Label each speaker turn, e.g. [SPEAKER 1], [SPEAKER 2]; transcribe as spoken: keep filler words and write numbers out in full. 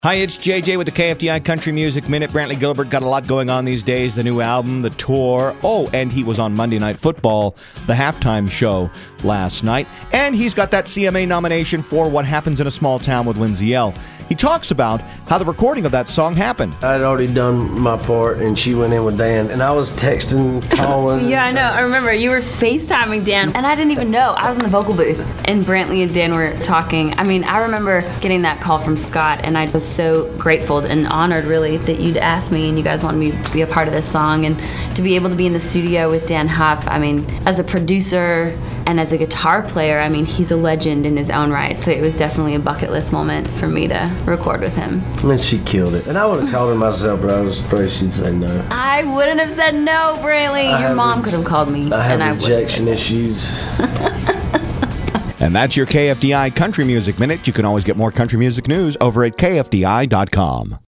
[SPEAKER 1] Hi, it's J J with the K F D I Country Music Minute. Brantley Gilbert got a lot going on these days. The new album, the tour. Oh, and he was on Monday Night Football, the halftime show last night. And he's got that C M A nomination for What Happens in a Small Town with Lindsay Ell. He talks about how the recording of that song happened.
[SPEAKER 2] I'd already done my part, and she went in with Dan, and I was texting, calling.
[SPEAKER 3] Yeah, I know. I remember you were FaceTiming Dan, and I didn't even know. I was in the vocal booth, and Brantley and Dan were talking. I mean, I remember getting that call from Scott, and I was so grateful and honored, really, that you'd asked me, and you guys wanted me to be a part of this song, and to be able to be in the studio with Dan Huff. I mean, as a producer and as a guitar player, I mean, he's a legend in his own right, so it was definitely a bucket list moment for me to record with him.
[SPEAKER 2] And she killed it. And I would have called her myself, but I was afraid she'd say no.
[SPEAKER 3] I wouldn't have said no, Brantley.
[SPEAKER 2] I
[SPEAKER 3] Your mom
[SPEAKER 2] re-
[SPEAKER 3] could have called me.
[SPEAKER 2] I have
[SPEAKER 3] and I
[SPEAKER 2] rejection issues.
[SPEAKER 1] And that's your K F D I Country Music Minute. You can always get more country music news over at K F D I dot com.